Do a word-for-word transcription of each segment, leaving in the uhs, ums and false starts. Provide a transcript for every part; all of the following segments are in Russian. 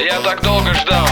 Я так долго ждал.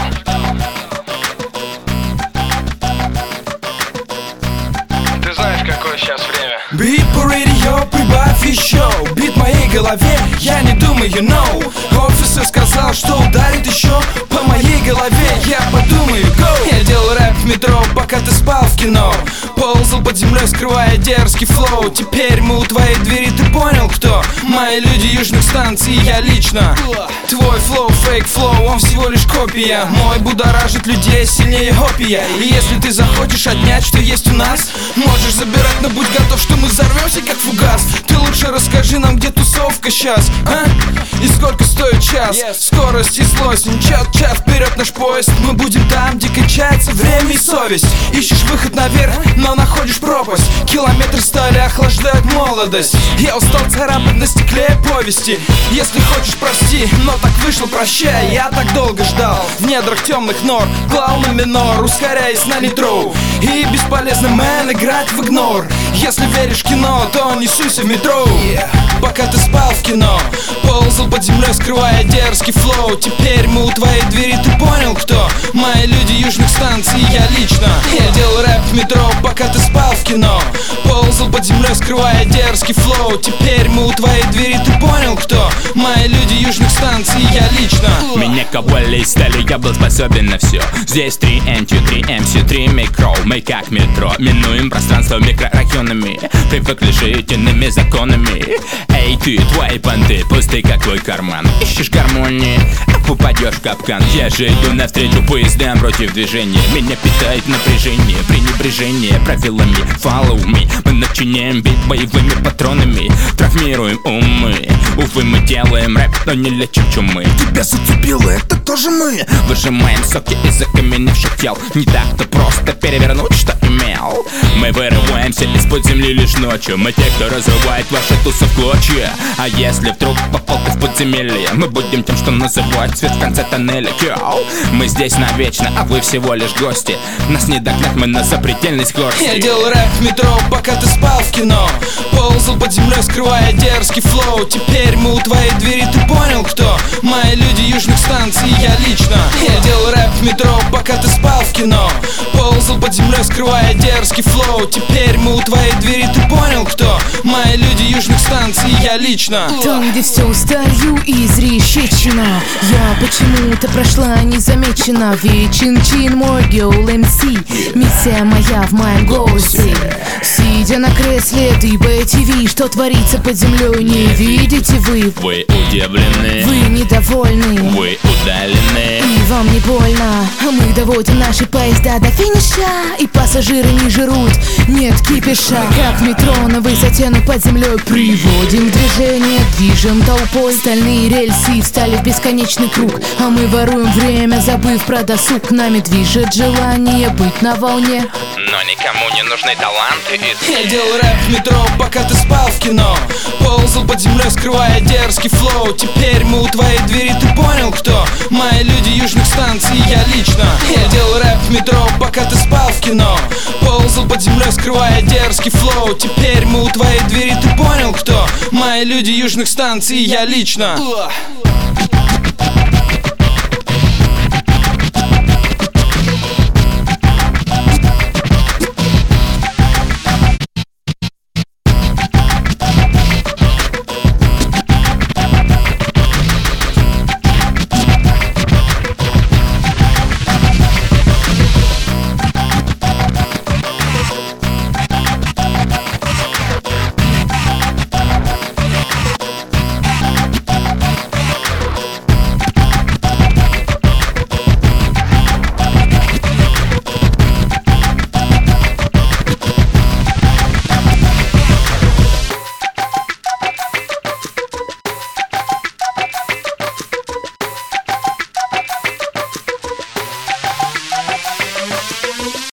Ты знаешь, какое сейчас время? Бит по радио, прибавь еще. Бит в моей голове, я не думаю, no. Офисер сказал, что ударит еще по моей голове. Я подумаю, go. Я делал рэп в метро, пока ты спал в кино. Ползал под землей, скрывая дерзкий флоу. Теперь мы у твоей двери, ты понял, кто? Мои люди южных станций, я лично. Твой флоу, фейк флоу, он всего лишь копия. Мой будоражит людей сильнее опия. И если ты захочешь отнять, что есть у нас, можешь забирать, но будь готов, что мы взорвемся как фугас. Ты лучше расскажи нам, где тусовка сейчас, а? И сколько стоит час? Скорость и злость, чат, чат, вперед наш поезд. Мы будем там, где качается время и совесть. Ищешь выход наверх, но находишь пропасть. Километры стали охлаждают молодость. Я устал царапать на стекле повести. Если хочешь, прости, но так вышло, прощай. Я так долго ждал в недрах темных нор. Клал на минор, ускоряясь на нитро. И бесполезно, мэн, играть в игнор. Если веришь в кино, то не суйся в метро. Пока ты спал в кино, ползал под землей, скрывая дерзкий флоу. Теперь мы у твоей двери, ты понял, кто? Мои люди южных станций, я лично. Я делал рэп в метро, пока ты спал в кино. Ползал под землей, скрывая дерзкий флоу. Теперь мы у твоей двери, ты понял, кто? Мои люди южных станций, я лично. Меня ковали из стали, я был способен на все. Здесь три эм ти, три эм си, три микро. Мы как метро, минуем пространство микрорайонами. Привыкли жить иными законами. Эй, ты, твои понты, пусты как твой карман. Ищешь гармонии, а попадешь в капкан. Я же иду навстречу поездам против движения. Меня питает напряжение, пренебрежение правилами. Follow me, мы начиняем бит боевыми патронами. Травмируем умы. Увы, мы делаем рэп, но не лечим чумы. Тебя зацепило, это тоже мы. Выжимаем соки из окаменевших тел. Не так-то просто перевернуть, что имел. Мы вырываемся из-под земли лишь ночью. Мы те, кто разрывает ваши тусы в клочья. А если вдруг попал ты в подземелье, мы будем тем, что называют свет в конце тоннеля. Йоу. Мы здесь навечно, а вы всего лишь гости. Нас не догнать, мы на запредельной скорости. Я делал рэп в метро, пока ты спал в кино. Ползал под землей, скрывая дерзкий флоу. Теперь мы у твоей двери, ты понял, кто? Мои люди южных станций, я лично. Я делал рэп в метро, пока ты спал в кино. Ползал под землей, скрывая дерзкий флоу. Теперь мы у твоей двери, ты понял, кто? Мои люди южных станций, я лично. Там, где все устарью и изрешечено, я почему-то прошла незамечена. Ведь чин-чин мой герл эм си, миссия моя в моем голосе. Сидя на кресле, ты по ти ви, что творится под землей, не видите вы. Вы удивлены, Вы недовольны, вы удалены. и вам не больно. А мы доводим наши поезда до финиша, и пассажиры не жрут, нет кипиша. Как метро на высоте, но под землей приводим в движение, движем толпой. Стальные рельсы встали в бесконечный круг, а мы воруем время, забыв про досуг. Нами движет желание быть на волне, но никому не нужны таланты. Я делал рэп в метро, пока ты спал в кино. Ползал под землей, скрывая дерзкий флоу. Теперь мы у твоей двери, ты понял, кто? Мои люди южных станций, я лично. Я делал рэп в метро, пока ты спал в кино. Ползал под землей, скрывая дерзкий флоу. Теперь мы у твоей двери, ты понял, кто? Мои люди южных станций, я лично.